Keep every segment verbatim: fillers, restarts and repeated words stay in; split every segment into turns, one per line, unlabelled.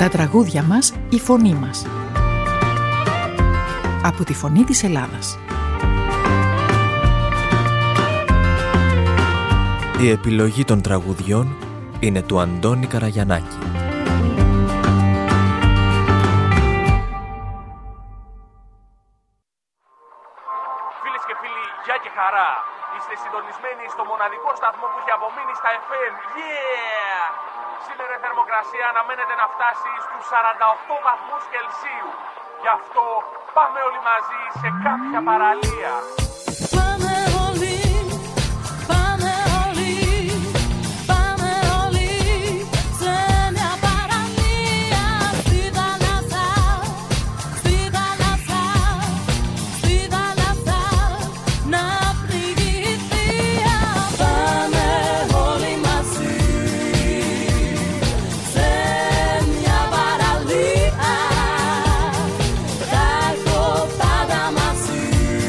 Τα τραγούδια μας, η φωνή μας. Από τη Φωνή της Ελλάδας.
Η επιλογή των τραγουδιών είναι του Αντώνη Καραγιαννάκη.
Φίλες και φίλοι, γεια και χαρά. Είστε συντονισμένοι στο μοναδικό σταθμό που έχει απομείνει στα εφ εμ. Yeah! Σήμερα η θερμοκρασία αναμένεται να φτάσει στους σαράντα οκτώ βαθμούς Κελσίου. Γι' αυτό πάμε όλοι μαζί σε κάποια παραλία.
Πάμε όλοι, πάμε όλοι, πάμε όλοι σε μια παραλία. Στη θάλασσα, στη θάλασσα, στη θάλασσα να πνιγηθεί. Πάμε όλοι μαζί σε μια παραλία. Θα έχω πάντα μαζί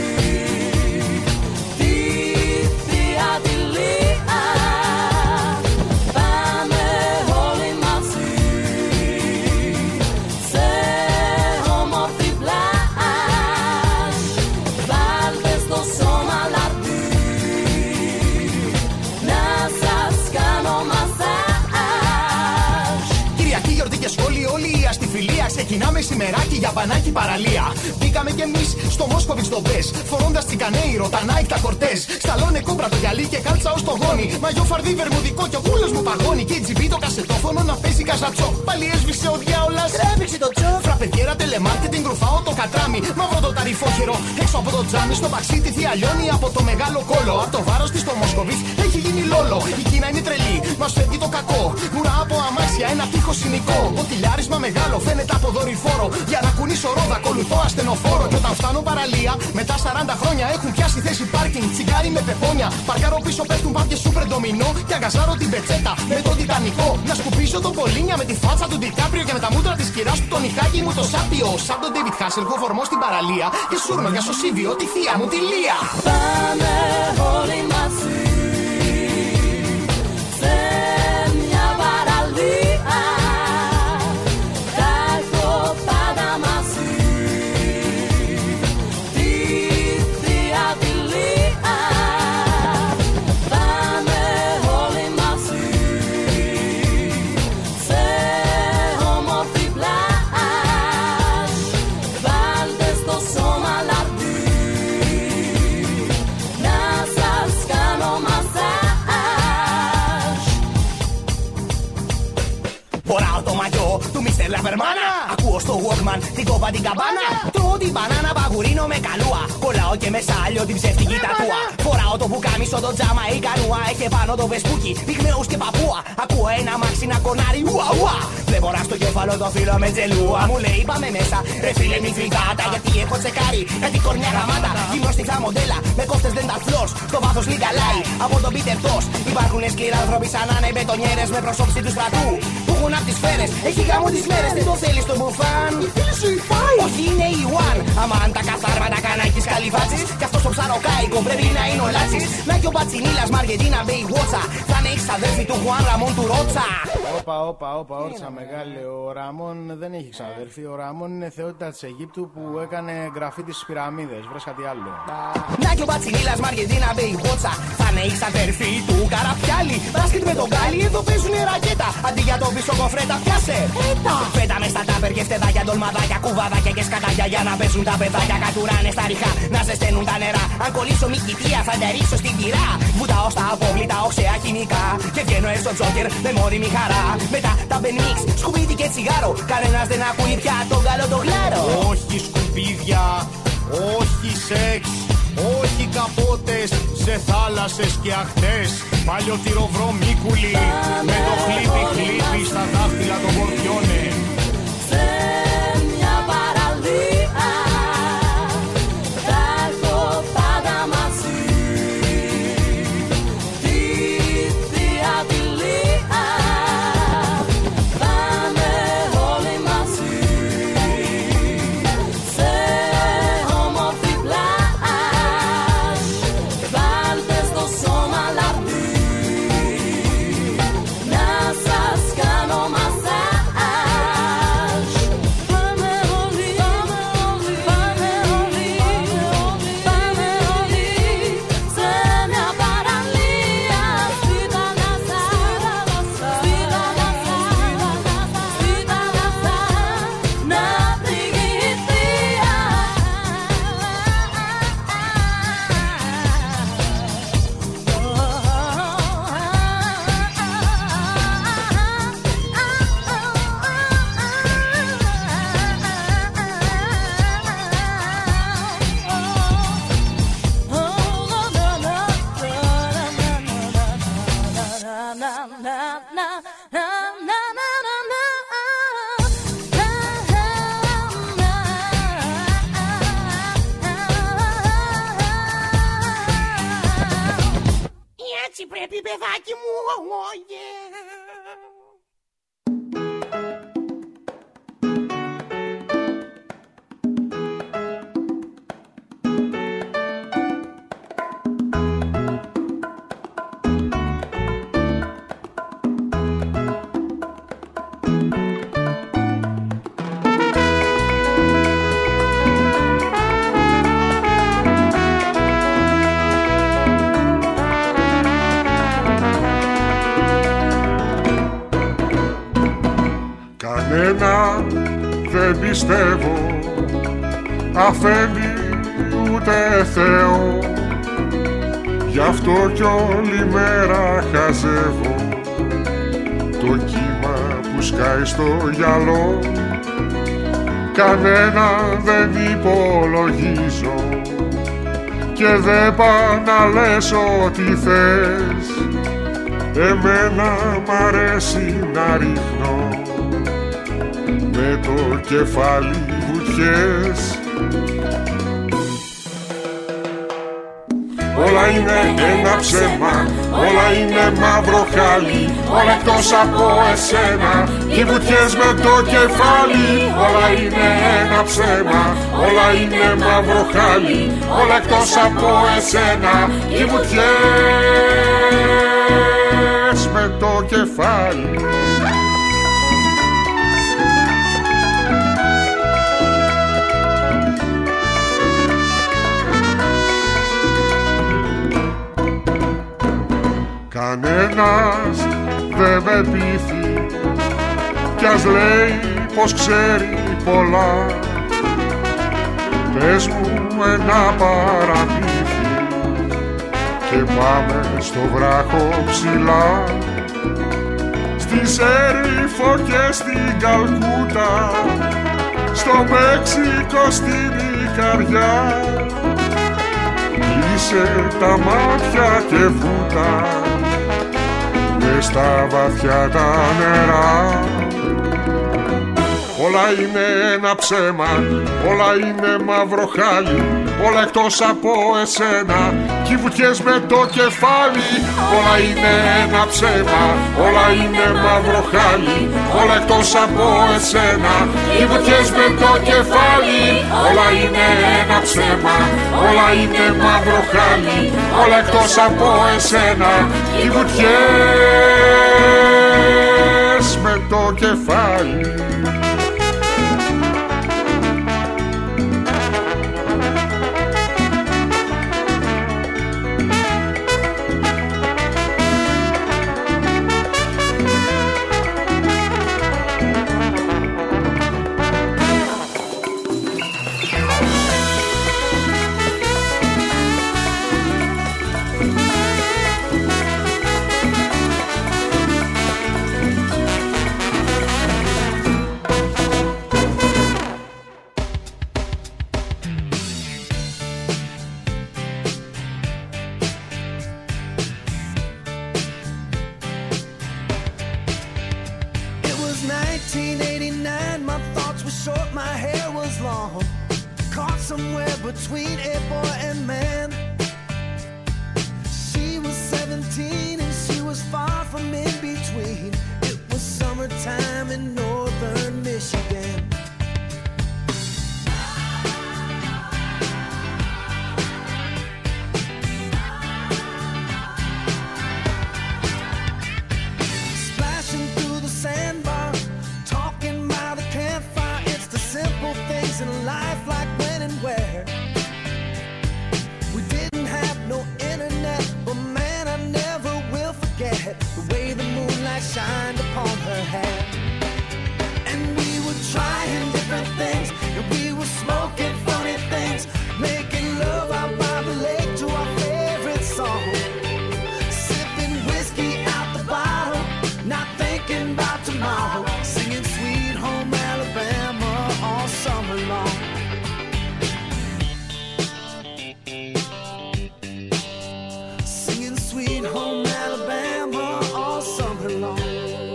τη θεία τη Λία. Πάμε όλοι μαζί σε όμορφη πλάζ. Βάλτε στο σώμα λαρδί να σας κάνω μασάζ.
Κυριακή, γιορτή και σχόλη, όλη η αστιφιλία. Ξεκινάμε σημεράκι για μπανάκι παραλία. Μπήκαμε κι εμείς στο Μόσκοβιτς το μπες. Φορώντας τσικανέιρο, τα Nike, τα Κορτές. Σταλώνε κόμπρα το γυαλί και κάλτσα ως το γόνι. Μαγιό φαρδί, βερμουδικό κι ο κούλος μου παγώνει. Και τζιμπί το κασετόφωνο να παίζει καζατσό. Πάλι έσβησε ο διάολας. Τρέβηξε το τσό. Φραπεδιέρα, τελεμάρκετινγκ, ρουφάω το κατράμι. Μαύρο το ταρυφόχερο. Έξω από το τζάμι, στο παξί τη θεία λιώνει από το μεγάλο κόλο. Απ' το βάρος της στο Μόσκοβιτς έχει γίνει λόλο. Η Κίνα είναι τρελή, μας φεύγει το κακό. Ουρά από αμάξια, ένα τείχο συνοικό. Ποτηλιάρισμα μεγάλο, φαίνεται από δορυφόρο. Για να κουνήσω ρόδα, ακολουθώ ασθενοφόρο. Και όταν φτάνω παραλία, μετά σαράντα χρόνια έχουν πιάσει θέση πάρκινγκ. Τσιγάρι με πεπόνια. Παρκάρω πίσω, πέφτουν πάπιες σούπερ ντομινό. Και αγκαζάρω την πετσέτα με τον τιτανικό. Να σκουπίσω τον Πολίνια με τη φάτσα του Ντικάπριο. Και με τα μούτρα της κυράς του τον νυχάκι μου το σάπιο. Σαν τον Ντέιβιτ Χάσελχοφ φορμό στην παραλία. Και σούρνο για σωσίβιο τη θεία μου τη Λία.
Πάμε όλοι μαζί σε μια παραλία. Θα έχω πάντα μαζί τη θεία τη Λία. Πάμε όλοι μαζί σε όμορφη πλάζ. Βάλτε στο σώμα λαρδί να σας κάνω μασάζ.
Φοράω το μαγιό του μίστερ Λαβερμάνα. Ακούω στο Walkman την κόπα την καμπάνα. Τρώω την μπανάνα, παγουρίνω με καλούα. Κολλάω και με σάλιο την ψεύτικη τατούα. Φοράω το μπουκάμισο, το τζάμα η κανούα. Έχει πάνω το βεσπούκι, πυγμαίους και παππούα. Ακούω ένα μάξι να κονάρει, ουα ουα. Βλέπω στο κέφαλο το φίλο με τζελούα. Μου λέει πάμε μέσα, ρε φίλε μη φυγάτα. Γιατί έχω τσεκάρει, κάτι κορμιά γαμάτα. Γυμνοστιχτά μοντέλα, με κόφτες δεν τα φλός. Στο βάθος λιγκαλάει, από τον Πίτερ Τος. Υπάρχουν σκληρά άνθρωποι σαν να είναι μπετονιέρες με προσώψη του στρατού. Που έχουν απ' τις σφαίρες, έχει γάμο τις μέρες. Δεν το θέλεις το μπουφάν. Η φίλη σου η φάι. Όχι είναι η Ιουάν. Αμάν τα καθάρματα κανάκης καλυφάτσης. Κι αυτός ο ψαροκάικο πρέπει να είναι ο Λάτσης. Να κι ο Πατσινίλας Μαργεντίνα Μπέι Βότσα. Θα είναι εξαδέρφη του Χουάν Ραμόν του Ρότσα.
Όπα, όπα, όπα, όρτσα μεγάλη. Ο Ραμόν δεν έχει ξαδερφή. Ο Ραμόν είναι θεότητα της Αιγύπτου που έκανε γραφή στις πυραμίδες. Βρες κάτι άλλο.
Να κι ο Πατσινίλας Μαργεντίνα Μπέι Βότσα. Θα είναι εξαδέρφη του Καραπιάλι. Μπάσκετ με τον Γκάλι, εδώ παίζουνε ρακέτα. Αντί για τον πίσω κοφρέτα, πιάσε. Έτα. Φέτα με στα τάπερ και φτεδάκια, ντολμαδάκια, κουβαδάκια και σκατάκια. Για να παίζουν τα παιδάκια, κατουράνε στα ριχά. Να ζεσταίνουν τα νερά. Αν κολλήσω μη κοιτία, θα ντερίσω στην πυρά. Βουτάω στα απόβλητα, οξέα χημικά. Και βγαίνω στο τζόκερ με μόνιμη χαρά. Μετά τα μπενίξ, σκουπίδι και τσιγάρο. Κανένας δεν ακούει πια τον καλό το γλάρο.
Όχι σκουπίδια, όχι σεξ, όχι καπότες σε θάλασσες και αχτές. Παλιωτυροβρομίκουλοι με το χλίπι χλίπι στα δάχτυλα των κορφιώνε.
Σε μια παραλία θα έχω πάντα μαζί τη θεία τη Λία. Πάμε όλοι μαζί σε όμορφη πλάζ. Βάλτε στο σώμα λαρδί
Έτσι πρέπει, παιδάκι μου. Oh, yeah.
Κανένα δεν πιστεύω, αφέντη ούτε Θεό, γι' αυτό κι όλη μέρα χαζεύω το κύμα που σκάει στο γυαλό. Κανένα δεν υπολογίζω και δεν πά να λες ό,τι θες. Εμένα μ' αρέσει να ρίχνω με το κεφάλι βουτιές. Όλα είναι ένα ψέμα, όλα είναι μαύρο χάλι, όλα εκτός από εσένα, οι βουτιές με το κεφάλι. Όλα είναι ένα ψέμα, όλα είναι μαύρο χάλι, όλα εκτός από εσένα, οι βουτιές με το κεφάλι. Κανένας δεν με πείθει κι ας λέει πως ξέρει πολλά. Πες μου ένα παραμύθι και πάμε στο βράχο ψηλά, στη Σέριφο και στην Καλκούτα, στο Μέξικο στην Ικαριά. Κλείσε τα μάτια και βούτα μες στα βαθιά τα νερά. Όλα είναι ένα ψέμα, όλα είναι μαύρο χάλι, όλα εκτός από εσένα, κι οι βουτιές με το κεφάλι. Όλα είναι ένα ψέμα, όλα είναι μαύρο χάλι, όλα εκτός από εσένα, κι οι βουτιές με το κεφάλι. Όλα είναι ένα ψέμα, όλα είναι μαύρο χάλι, όλα εκτός από εσένα, κι οι βουτιές με το κεφάλι.
nineteen eighty-nine, my thoughts were short, my hair was long, caught somewhere between a boy and man. She was seventeen and she was far from in between. It was summertime in northern Michigan. Splashing through the sandbar, talking by the campfire. It's the simple things in life, like when and where. We didn't have no internet, but man, I never will forget the way the moonlight shined upon her hair. And we were trying different things, and we were smoking funny things, making love out by the lake to our favorite song, sipping whiskey out the bottle, not thinking about tomorrow, singing Sweet Home Alabama all summer long. Singing Sweet Home Alabama all summer long.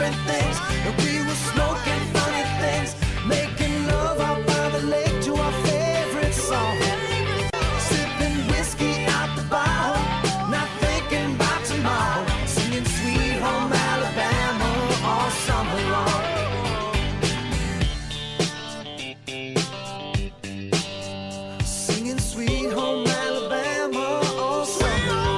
different things. And we were smoking funny things, making love out by the lake to our favorite song. Sipping whiskey out the bottle, not thinking about tomorrow. Singing Sweet Home Alabama all summer long. Singing Sweet Home Alabama all summer long.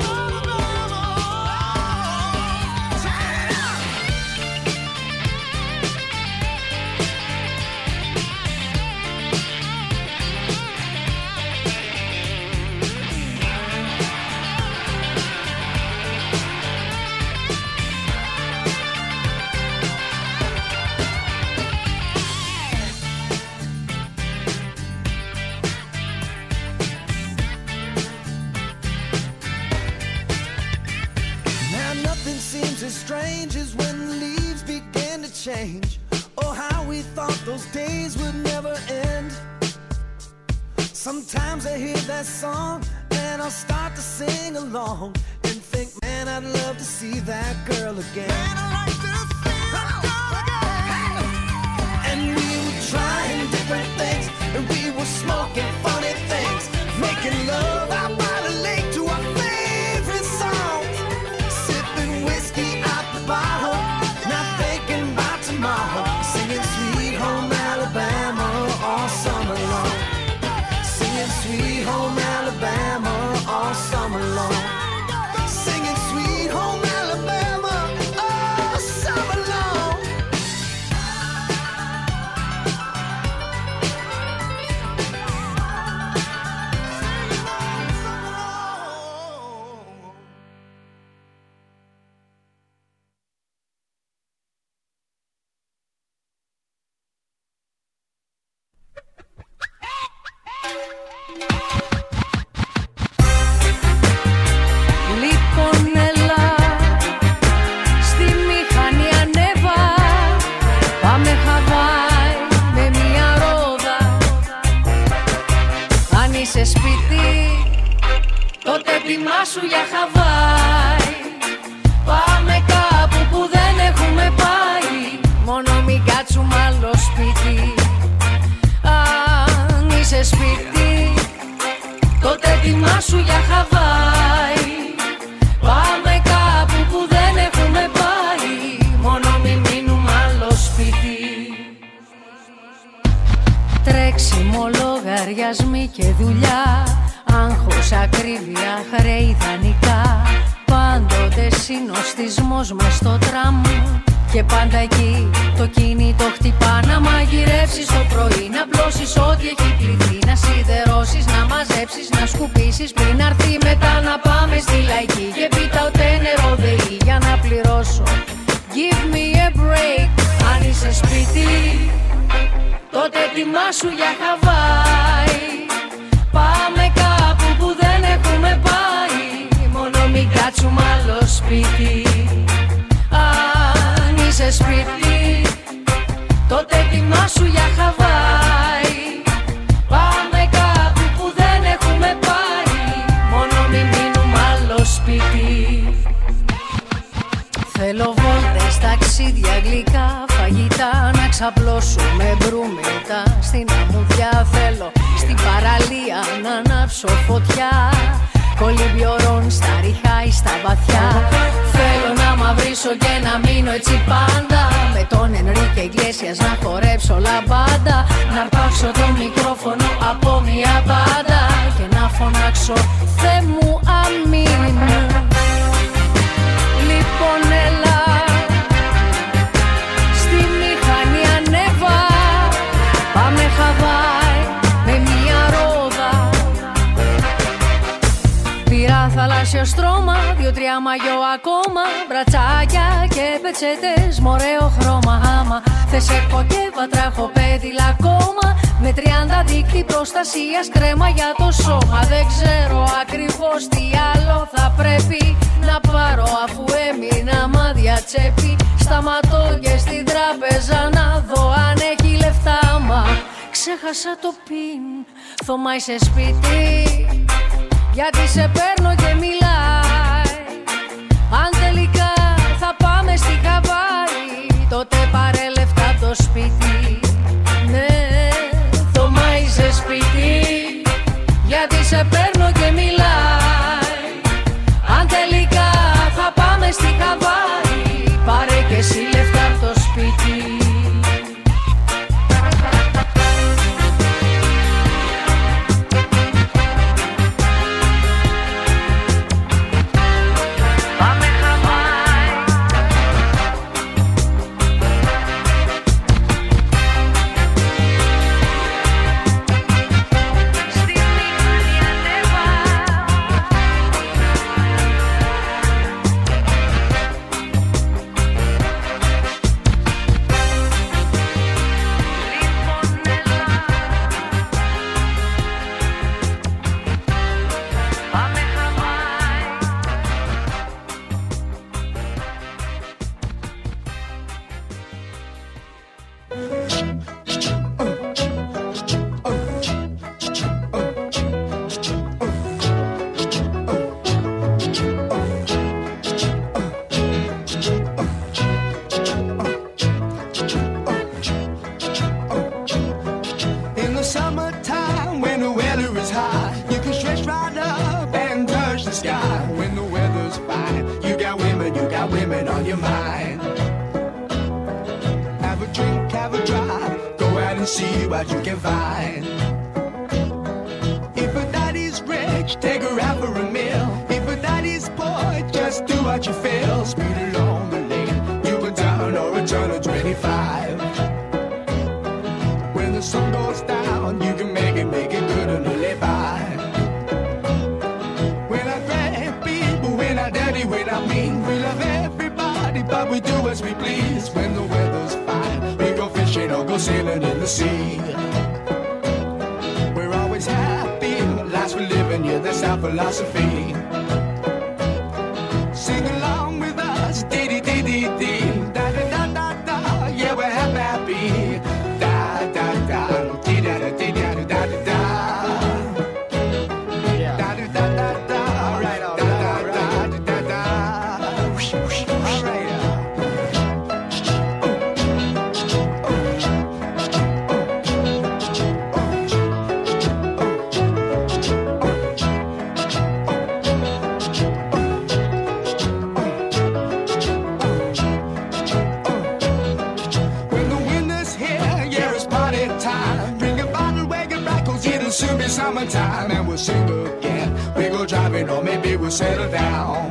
Now nothing seems as strange as when the leaves began to change. Oh, how we thought those days would never end. Sometimes I hear that song and I'll start to sing along and think, man, I'd love to see that girl again. Man, I'd like to see that girl again. And we were trying different things, and we were smoking funny things, making love out by the lake to our favorite songs. Sipping whiskey out the bottle, not thinking about tomorrow. Singing Sweet Home Alabama all summer long. Singing Sweet Home Alabama all summer long. Singing Sweet Home Alabama all summer long.
Λοιπόν έλα, στη μηχανή ανέβα, πάμε Χαβάη με μια ρόδα. Αν είσαι σπίτι, τότε ετοιμάσου για Χαβάη. Πάμε κάπου που δεν έχουμε πάει, μόνο μην κάτσουμε άλλο σπίτι. Αν είσαι σπίτι, τότε ετοιμάσου για Χαβάη. Πάμε κάπου που δεν έχουμε πάει, μόνο μην μείνουμε άλλο σπίτι. Τρέξιμο, λογαριασμοί και δουλειά, άγχος, ακρίβεια, χρέη, δανεικά. Πάντοτε συνοστισμός μες στο τραμ, και πάντα εκεί το κινητό χτυπά. Να μαγειρεύσεις το πρωί, να πλώσεις ό,τι έχει κληθεί, να σιδερώσεις, να μαζέψεις, να σκουπίσεις πριν έρθει μετά να πάμε στη λαϊκή. Και πίτα ούτε νερό δεή για να πληρώσω. Give me a break. Αν είσαι σπίτι, τότε ετοιμάσου για Χαβάη. Πάμε κάπου που δεν έχουμε πάει, μόνο μην κάτσουμε άλλο σπίτι. Αν είσαι σπίτι, τότε ετοιμάσου για Χαβάη. Πάμε κάπου που δεν έχουμε πάει, μόνο μην μείνουμε άλλο σπίτι. Θέλω βόλτες, ταξίδια, γλυκά, φαγητά, να ξαπλώσουμε μπρούμητα. Στην αμμουδιά θέλω, στην παραλία να ανάψω φωτιά. Κολυμπιορών στα ριχά ή στα βαθιά. Θέλω να μαυρίσω και να μείνω έτσι πάντα, με τον Ενρίκε Ιγκλέσιας να χορέψω λαμπάντα. Να αρπάξω το μικρόφωνο από μια μπάντα και να φωνάξω Θεέ μου αμήν. Λοιπόν έλα, στη μηχανή ανέβα, πάμε Χαβάη με μια ρόδα. Πήρα θαλάσσιο στρώμα, δύο-τρία μαγιό ακόμα, μπρατσάκια και πετσέτες μ' ωραίο χρώμα. Άμα θες έχω και βατραχοπέδιλα ακόμα, με τριάντα δίκτυ προστασίας, κρέμα για το σώμα. Δεν ξέρω ακριβώς τι άλλο θα πρέπει να πάρω, αφού έμεινα μάδια τσέπη. Σταματώ και στην τράπεζα να δω αν έχει λεφτά. Μα ξέχασα το πιν. Θωμά είσαι σπίτι, γιατί σε παίρνω και μιλάει. Αν τελικά θα πάμε στη Χαβάη,
and see what you can find. If a daddy's rich, take her out for a meal. If a daddy's poor, just do what you feel. Speed along the lane, you can turn or return to twenty-five. When the sun goes down, you can make it, make it good and live by. When I grab people, when I daddy, when I mean, we love everybody, but we do as we please. When the weather's fine, we go fishing or go sailing in the sea. We're always happy, lives we live in, yeah, that's our philosophy. Sing along with us, dee dee dee dee dee, da da da da da, yeah, we're happy, happy, da da da, dee da da dee da da da da, da da da da da, all right, all right, all right, da da da, all right. Soon be summertime and we'll sing again. We go driving or maybe we'll settle down.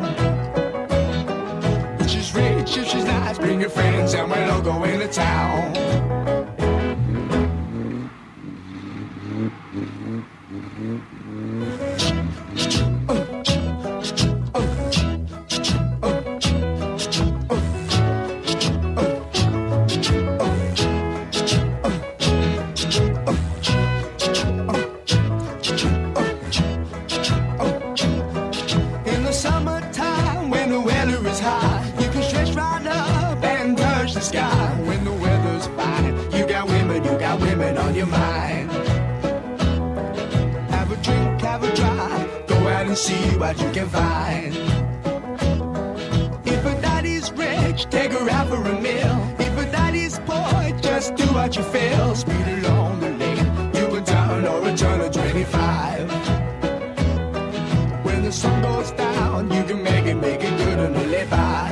If she's rich, if she's nice, bring your friends and we'll all go into town. See what you can find. If a daddy's rich, take her out for a meal. If a daddy's poor, just do what you feel. Speed along the lane, you can turn or return to twenty-five. When the sun goes down, you can make it, make it good and live by.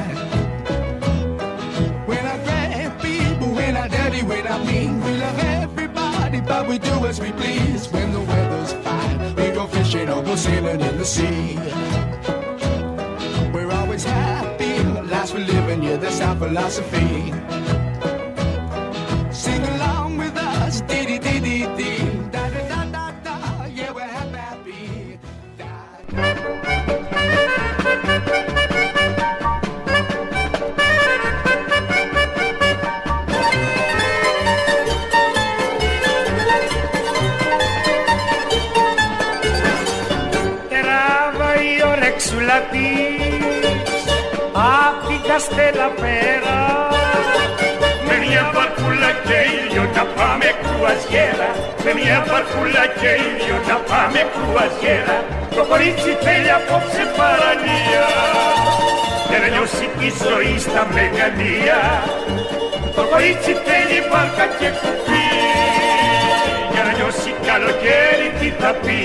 When I grab people, when I daddy, when I mean, we love everybody, but we do as we please. When the weather's fine, we go fishing or go sailing in the sea. We're always happy, lives we live in, yeah, that's our philosophy. Sing along with us, dee dee dee dee dee, da da da da da, yeah, we're happy, happy. Da, da.
Απ' την Καστέλα πέρα, με μια βαρκούλα και ήλιο να πάμε κρουαζιέρα. Με μια βαρκούλα και ήλιο να πάμε κρουαζιέρα. Το κορίτσι θέλει απόψε παραλία για να νιώσει τη ζωή στα μεγαλεία. Το κορίτσι θέλει βάρκα και κουπί για να νιώσει καλοκαίρι τι θα πει.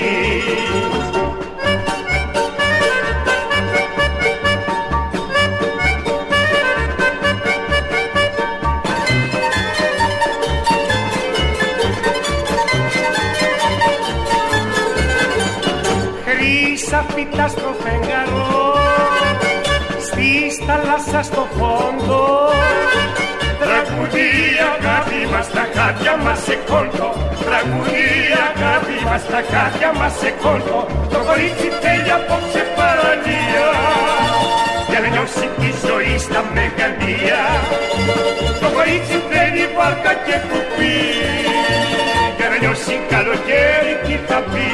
Φύτα στο φεγγαρό, στη θάλασσα στο φόντο. Τραγουδί αγάπη μας τα χάδια μας σε κόντο. Τραγουδί αγάπη μας τα χάδια μας σε κόντο. Το κορίτσι θέλει απόψε παραλία για να νιώσει τη ζωή στα μεγαλεία. Το κορίτσι θέλει βάρκα και κουπί για να νιώσει καλοκαίρι τι θα πει.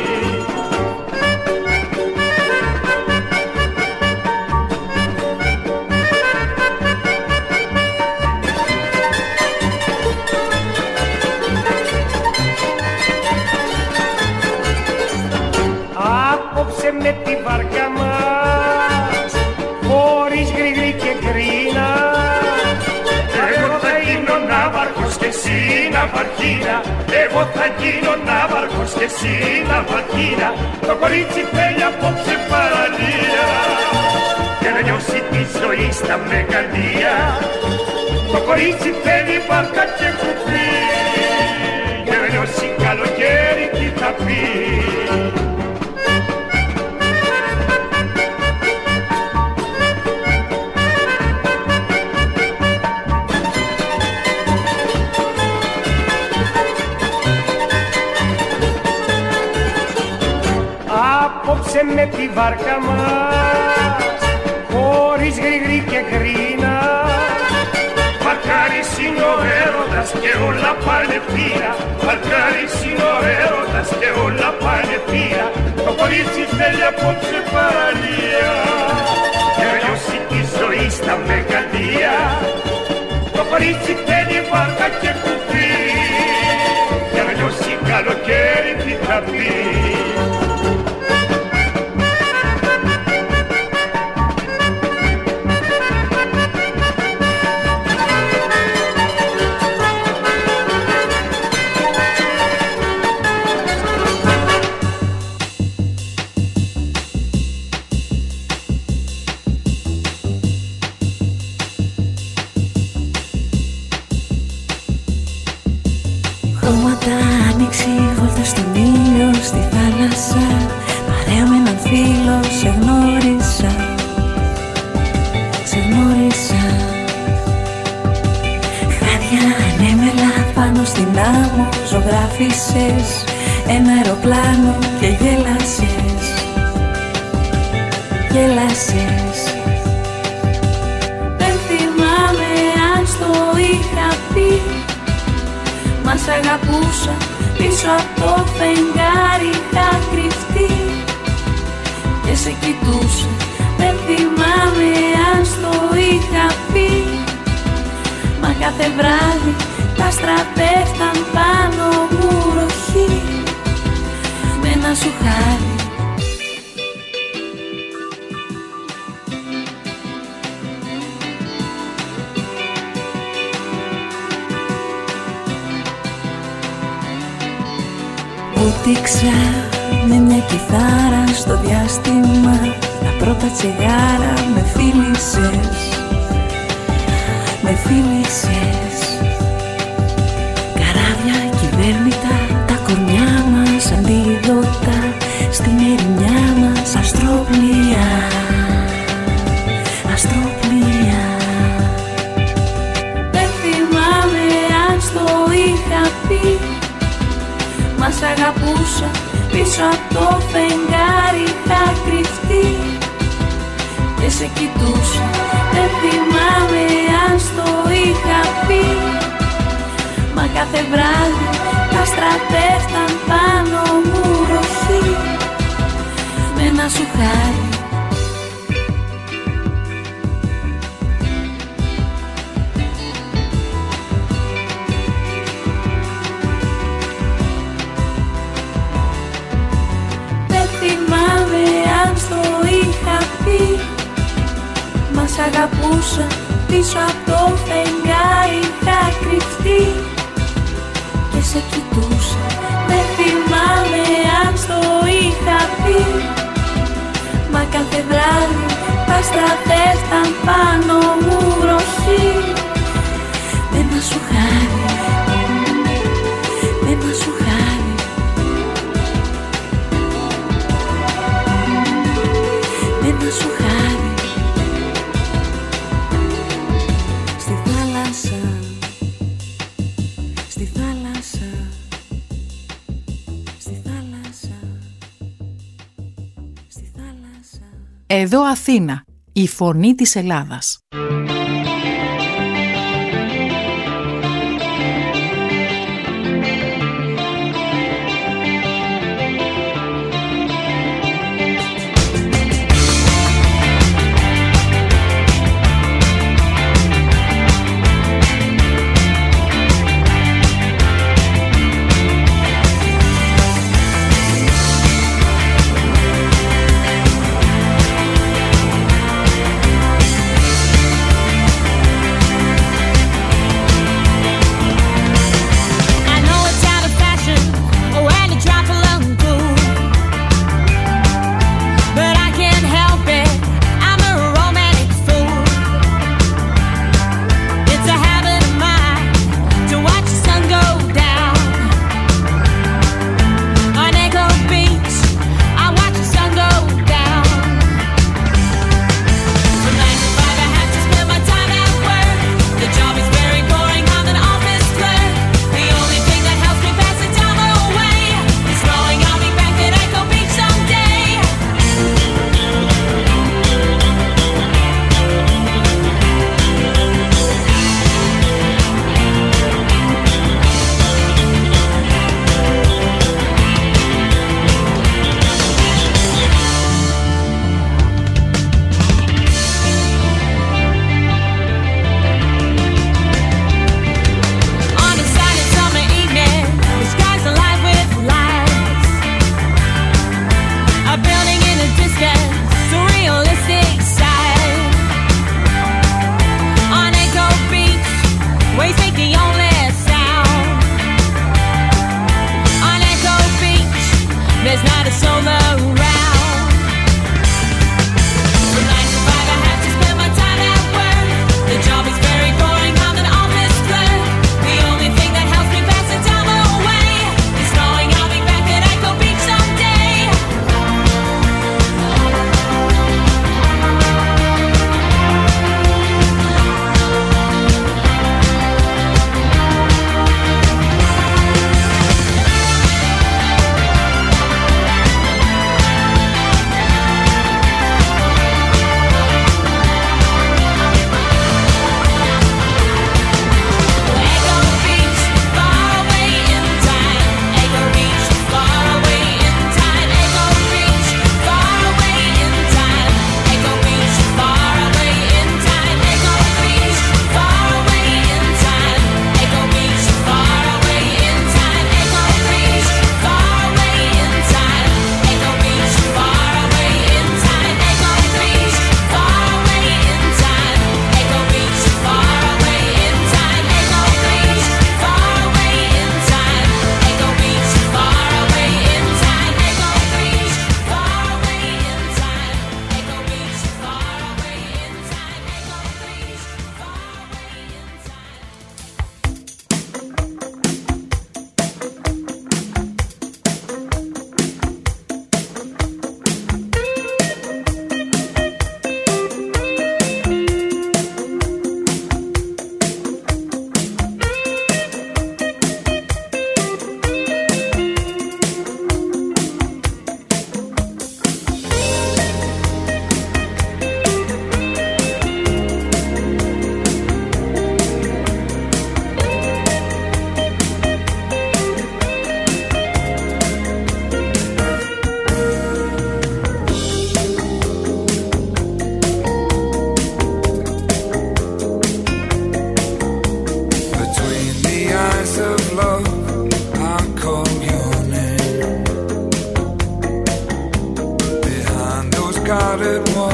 Με τη βάρκα μας χωρίς γρηγρή και κρίνα. Εγώ θα γίνω ναύαρχος και εσύ ναυαρχίνα. Εγώ θα γίνω ναύαρχος και εσύ ναυαρχίνα. Το κορίτσι θέλει απόψε παραλία για να νιώσει τη ζωή στα μεγαλεία. Το κορίτσι θέλει βάρκα και κουπί καλοκαίρι τι θα πει. Απόψε με τη βάρκα μας, χωρίς γρηγρή και γκρίνα, βαρκάρις είναι ο έρωτας και όλα πάνε πήρα. Βαρκάρις είναι ο έρωτας και όλα πάνε πήρα. Το κορίτσι θέλει απόψε παραλία και λιώσει τη ζωή στα μεγαλεία. Το κορίτσι θέλει βάρκα και κουφί και λιώσει καλοκαίρι τι θα πει.
Χρώματα άνοιξη, βόλτα στον ήλιο, στη θάλασσα. Παρέα με έναν φίλο, σε γνώρισα. Σε γνώρισα. Χάδια ανέμελα πάνω στην άμμο, ζωγράφισες ένα αεροπλάνο και γέλασες. Γέλασες. Δεν θυμάμαι αν στο είχα πει. Μας αγαπούσα, πίσω από το φεγγάρι είχα κρυφτεί και σε κοιτούσα. Δεν θυμάμαι αν στο είχα πει. Μα κάθε βράδυ τα άστρα πέφταν πάνω μου ροχή με ένα σου χάρι. Ούτηξα με μια κιθάρα στο διάστημα. Τα πρώτα τσιγάρα με φίλησες. Με φίλησες. Καράβια κυβέρνητα, τα κορμιά μας αντίδοτα. Στην ερημιά μας αστρόπλια. Αστρόπλια. Δεν θυμάμαι αν στο είχα πει. Μας αγαπούσα, πίσω από το φεγγάρι είχα κρυφτεί και σε κοιτούσα. Δεν θυμάμαι αν στο είχα πει. Μα κάθε βράδυ τα άστρα πέφταν πάνω μου ροχή με ένα σου χάρι. Μας αγαπούσα, πίσω από το φεγγάρι είχα κρυφτεί και σε κοιτούσα. Δεν θυμάμαι αν στο είχα πει. Μα κάθε βράδυ τα άστρα πέφταν πάνω μου ροχή με ένα σου χάρι. Με ένα σου χάρι. Με ένα σου χάρι. Στη θάλασσα. Στη θάλασσα. Στη θάλασσα. Στη θάλασσα.
Εδώ Αθήνα, η φωνή της Ελλάδας.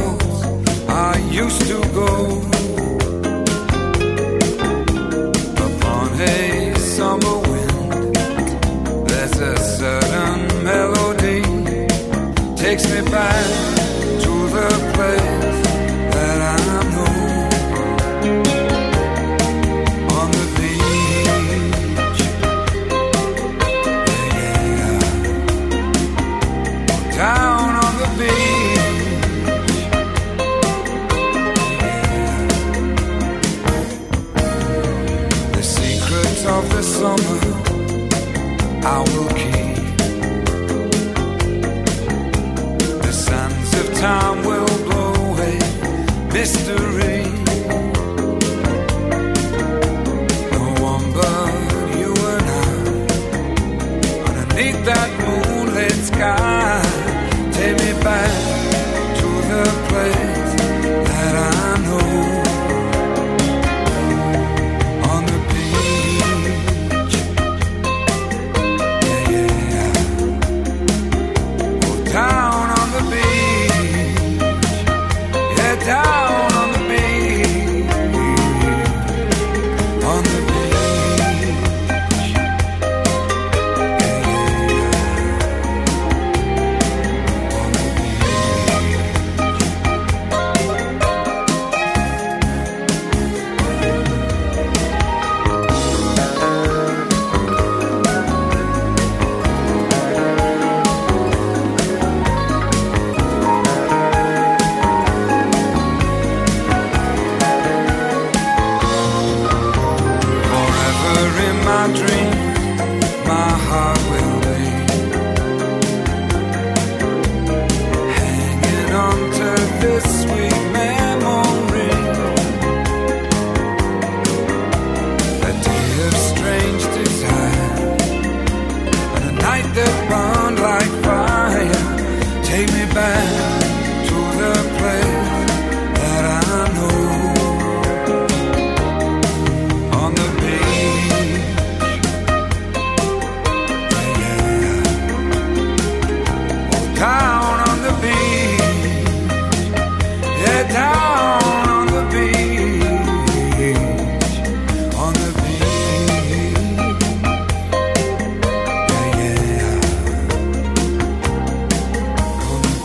walls I used to go. Upon a summer wind, there's a certain melody takes me back to the place that I know. On the beach, yeah, down on the beach, yeah. The secrets of the summer I will keep. The sands of time will blow away mystery. No one but you and I, underneath that moonlit sky. Take me back to the place that I know. On the beach, yeah, yeah. Oh, down on the beach, yeah, down on the beach, on the beach, yeah, yeah. On the forever in my dream, my heart will be hanging on to this sweet memory. A day of strange desire and a night that burned like fire. Take me back to the place that I know. On the beach, yeah, yeah. Oh, down on the beach, yeah, down on the beach, on the beach, yeah, yeah. On the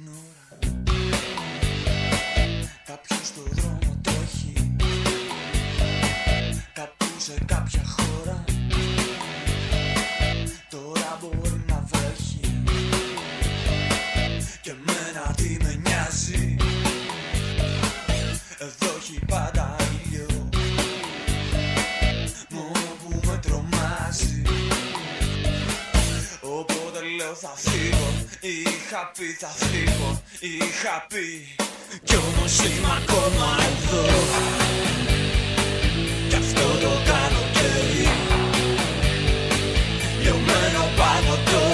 ώρα. Κάποιος στο δρόμο τρέχει, κάπου σε κάποια χώρα. Τώρα μπορεί να βρέχει και εμένα τι με νοιάζει. Εδώ έχει πάντα ήλιο, μόνο που με τρομάζει. Οπότε λέω θα φύγω, είχα πει θα φύγω, είχα πει. Κι όμως είμαι ακόμα εδώ. Κι αυτό το καλοκαίρι λιωμένο παγωτό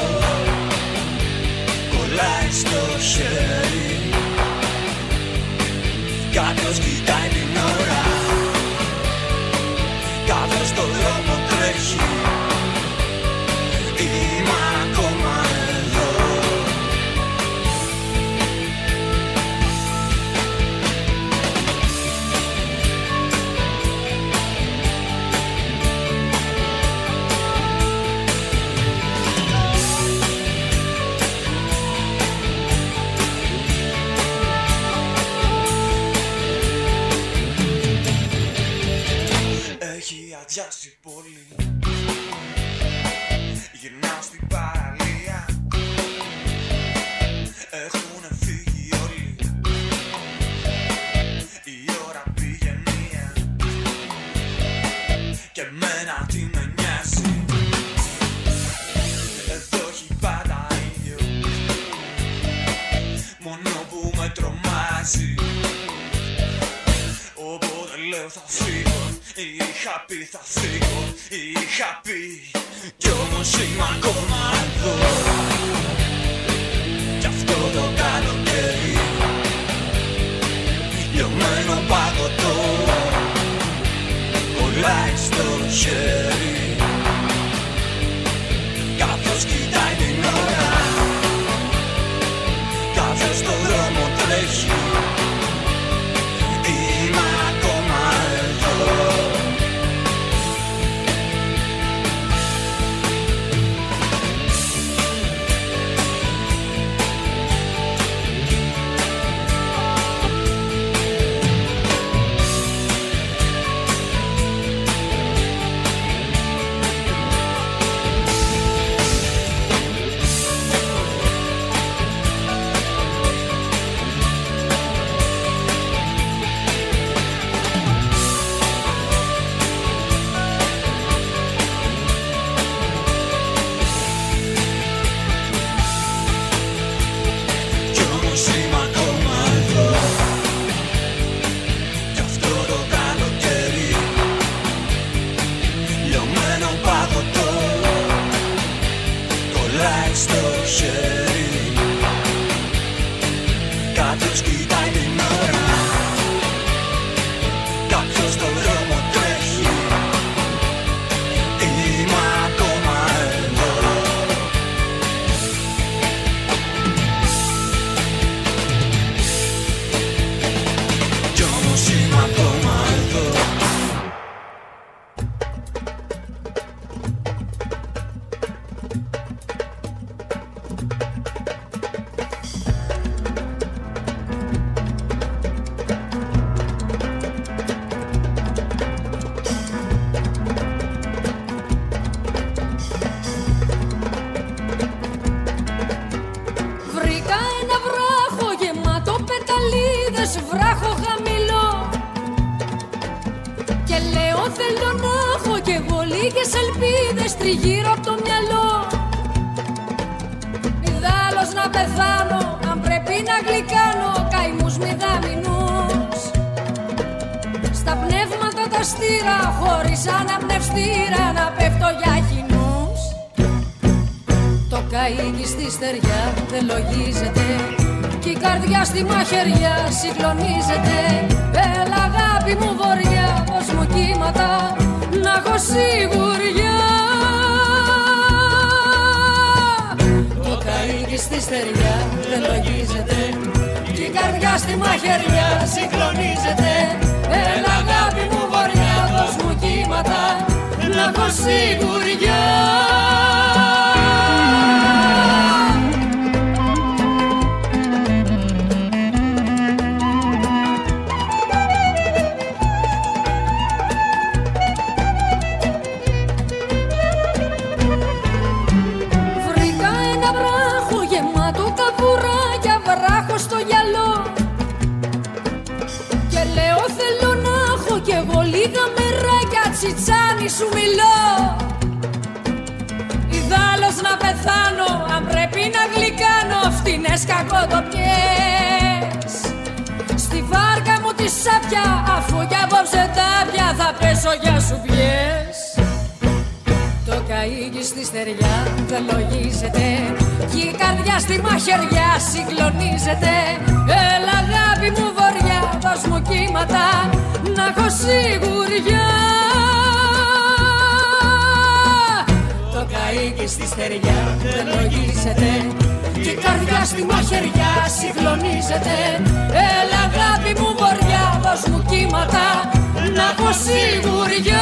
κολλάει στο χέρι. Κάποιος κοιτάει την ώρα, κάποιος στο δρόμο τρέχει. Είμαι ακόμα εδώ. Έχει αδειάσει η πόλη, γυρνάω στην παραλία. Έχουνε φύγει όλοι, η ώρα πήγε μία και εμένα τι με νοιάζει. Εδώ έχει πάντα ήλιο, μόνο που με τρομάζει. Οπότε λέω θα φύγω, είχα πει θα φύγω, είχα πει. Κι όμως είμαι ακόμα εδώ. Κι αυτό το καλοκαίρι λιωμένο παγωτό κολλάει στο χέρι. Κάποιος κοιτάει την ώρα, κάποιος στο δρόμο τρέχει. Είμαι ακόμα εδώ. Κάποιος κοιτάει την ώρα, κάποιος στον δρόμο τρέχει. Είμαι ακόμα εδώ. Κι όμως είμαι ακόμα εδώ.
Βράχο χαμηλό και λέω θέλω να έχω κι εγώ λίγες ελπίδες τριγύρω από το μυαλό. Ιδάλλως να πεθάνω αν πρέπει να γλυκάνω καημούς μηδαμινούς. Στα πνεύματα τα στήρα χωρίς αναπνευστήρα να πέφτω για χυνούς. Το καΐκι στη στεριά δεν λογίζεται κι η καρδιά στη μαχαιριά συγκλονίζεται. Έλα αγάπη μου βοριά, δώσ' μου κύματα να έχω σιγουριά. Το καΐκι στη στεριά δεν λογίζεται κι η καρδιά στη μαχαιριά συγκλονίζεται. Έλα αγάπη μου βοριά, δώσ' μου κύματα να έχω σιγουριά. τσιτσάνι σου μιλώ. Ιδάλλως να πεθάνω, αν πρέπει να γλυκάνω φτηνές κακοτοπιές. Στη βάρκα μου τη σάπια, αφού κι απόψε τάπια θα πέσω για σου πιές. Το καΐκι στη στεριά δεν λογίζεται κι η καρδιά στη μαχαιριά συγκλονίζεται. Έλα αγάπη μου βοριά, δώσ' μου κύματα να έχω σιγουριά. Το καΐκι στη στεριά δεν λογίζεται κι η καρδιά στη μαχαιριά συγκλονίζεται. Έλα αγάπη μου βοριά, δώσ' μου κύματα να έχω σιγουριά.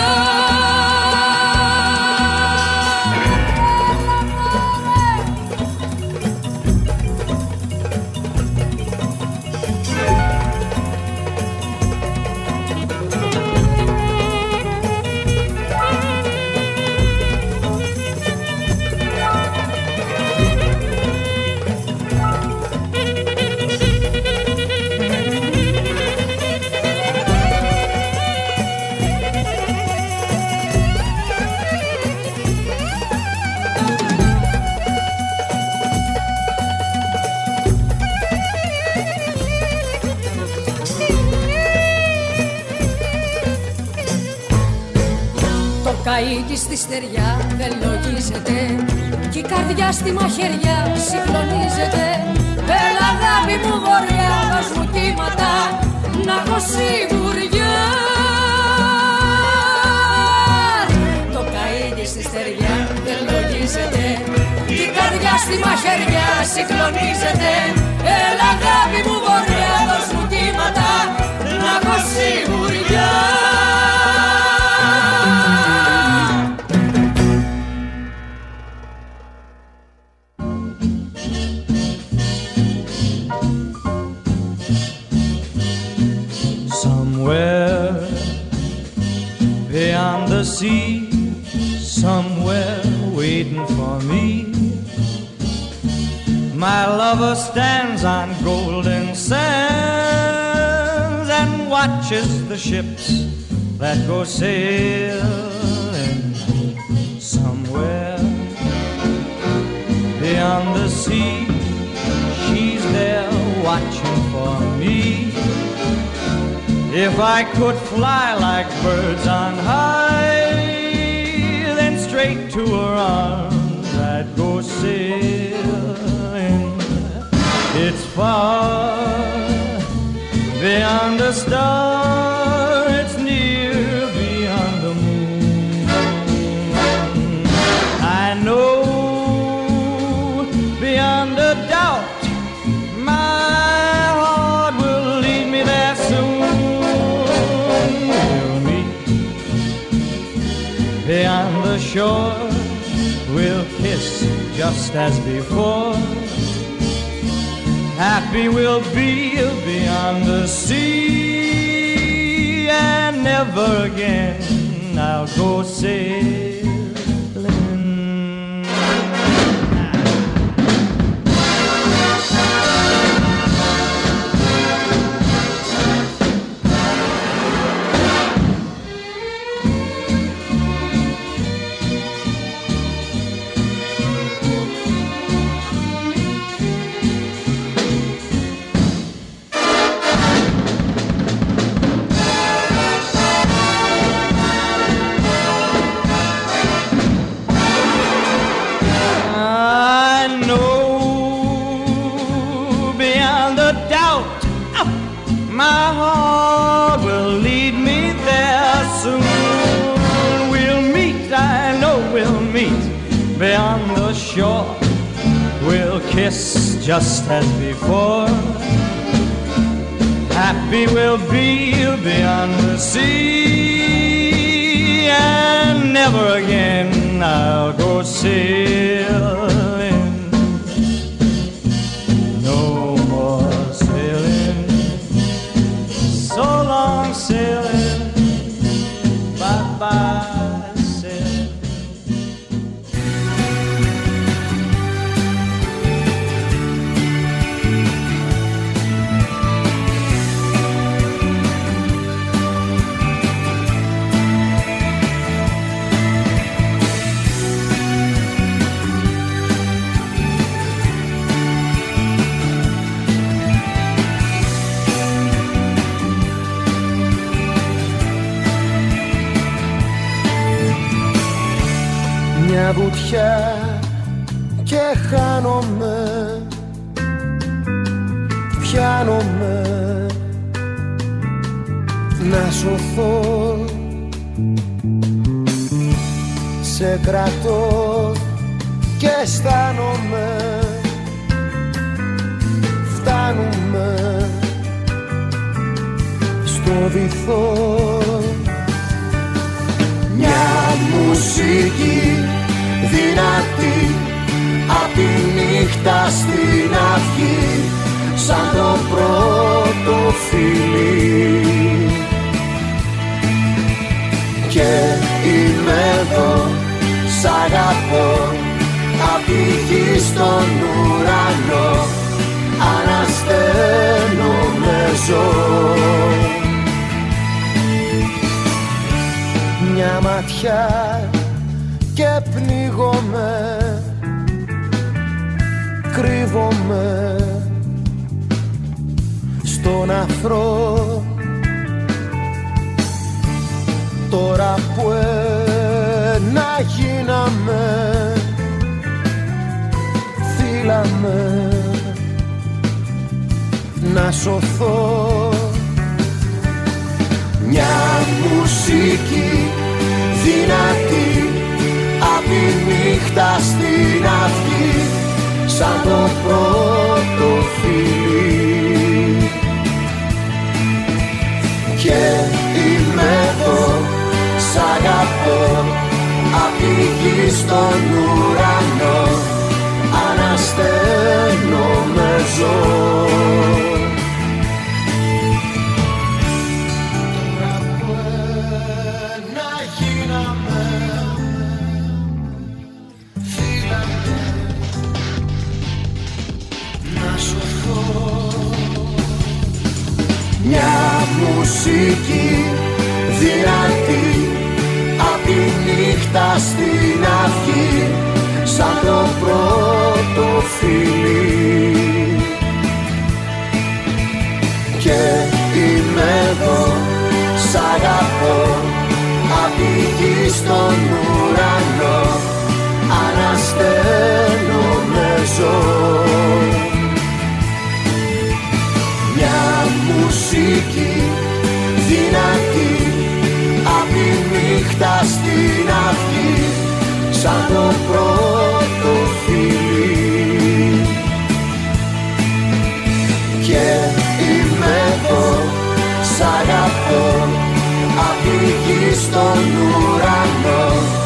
Καΐκι στη στεριά δεν λογίζεται κι η καρδιά στη μαχαιριά συγκλονίζεται. Έλα αγάπη μου βοριά, δώσ' μου κύματα να έχω σιγουριά. Το καΐκι στη στεριά δεν λογίζεται κι η καρδιά στη μαχαιριά συγκλονίζεται. Έλα αγάπη μου βοριά, δώσ' μου κύματα να έχω σιγουριά.
Beyond the sea, somewhere waiting for me, my lover stands on golden sands and watches the ships that go sailing. Somewhere beyond the sea, she's there watching for me. If I could fly like birds on high, then straight to her arms I'd go sailing. It's far beyond a star, it's near beyond the moon. I know beyond a doubt my heart will lead me there soon. Beyond the shore, we'll kiss just as before. Happy we'll be beyond the sea, and never again I'll go sailing. Beyond the shore, we'll kiss just as before. Happy we'll be beyond the sea, and never again I'll go sailing. No more sailing, so long sailing, bye-bye.
μια βουτιά και χάνομαι, πιάνομαι να σωθώ. Σε κρατώ και αισθάνομαι, φτάνουμε στο βυθό. Μια μουσική δυνατή απ' τη νύχτα στην αυγή, σαν το πρώτο φιλί. Και είμαι εδώ, σ' αγαπώ, απ' τη γη στον ουρανό, ανασταίνομαι ζω. Μια ματιά και πνίγομαι, κρύβομαι στον αφρό. Τώρα που ένα γίναμε, θύλαμε να σωθώ. Μια μουσική δυνατή απ' τη νύχτα στην αυγή, σαν το πρώτο φιλί. Και είμαι εδώ, σ' αγαπώ, απ' τη γη στον ουρανό, ανασταίνομαι ζω. Τώρα που ένα γίναμε, φύγαμε να σωθώ. Μια μουσική δυνατή απ' τη νύχτα στην αυγή, σαν το πρώτο φιλί. Και είμαι εδώ, σ' αγαπώ, απ' τη γη στον ουρανό, ανασταίνομαι ζω. Μια μουσική δυνατή απ' τη νύχτα στην αυγή, σαν το πρώτο φιλί. Και είμαι εδώ, σ' αγαπώ, απ' τη γη στον ουρανό,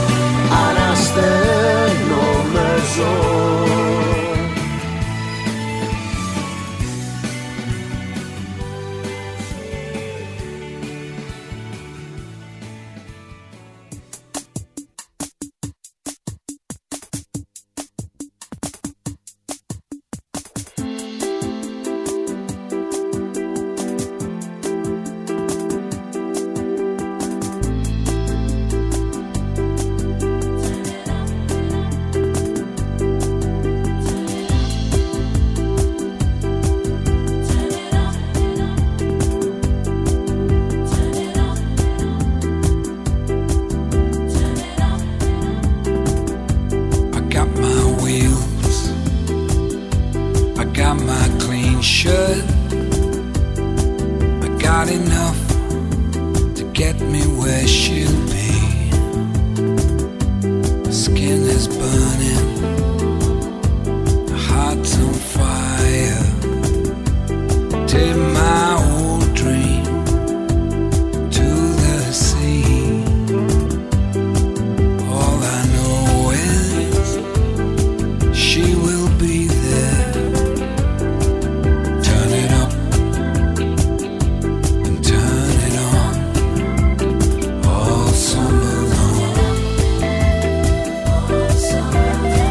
ανασταίνομαι ζω. All summer long.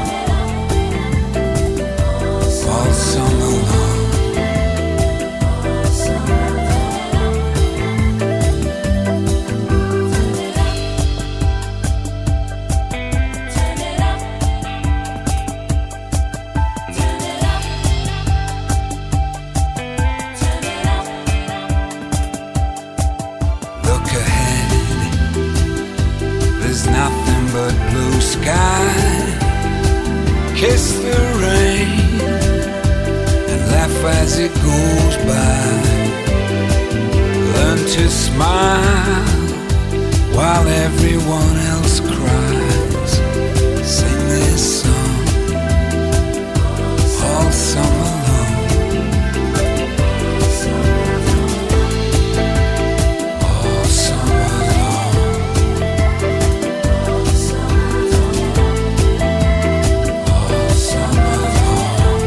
kiss the rain and laugh as it goes by. Learn to smile while everyone else cries. Sing this song all summer long. All summer long. All summer long.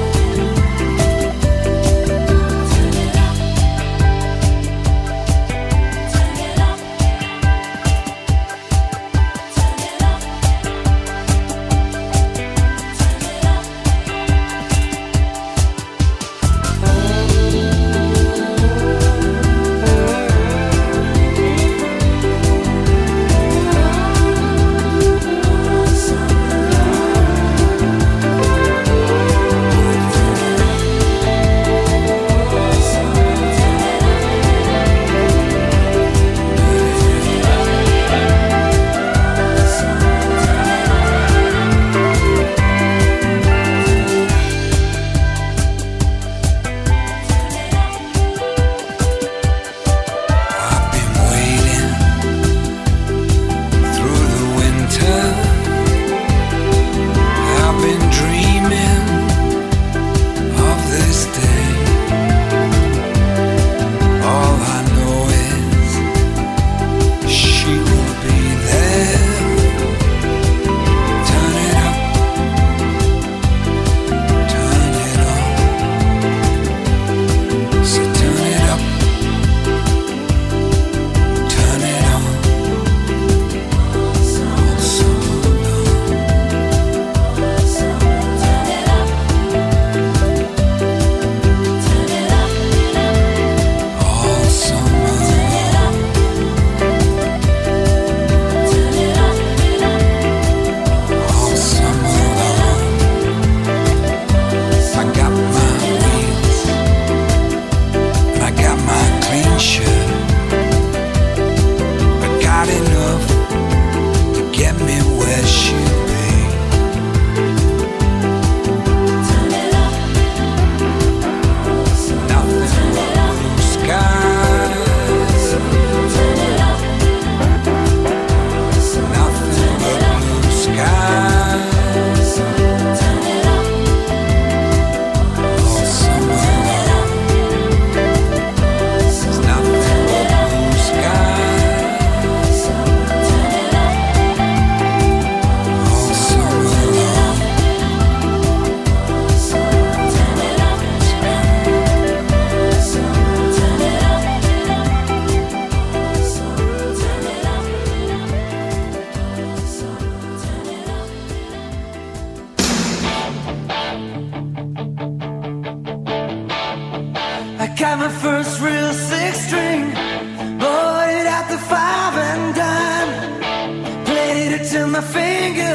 Got my first real six string, bought it at the five and dime, played it till my fingers